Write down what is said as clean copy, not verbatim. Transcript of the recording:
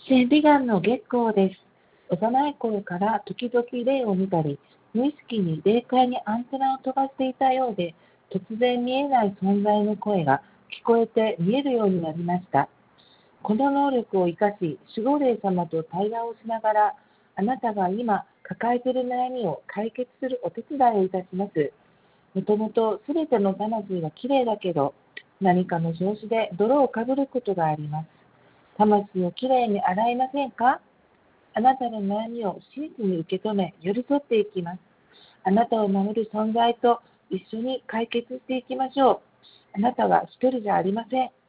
千里眼の月光です。幼い頃から時々霊を見たり、無意識に霊界にアンテナを飛ばしていたようで、突然見えない存在の声が聞こえて見えるようになりました。この能力を生かし、守護霊様と対話をしながら、あなたが今抱えている悩みを解決するお手伝いをいたします。もともとすべての魂はきれいだけど、何かの調子で泥をかぶることがあります。魂をきれいに洗いませんか？あなたの悩みを真摯に受け止め、寄り添っていきます。あなたを守る存在と一緒に解決していきましょう。あなたは一人じゃありません。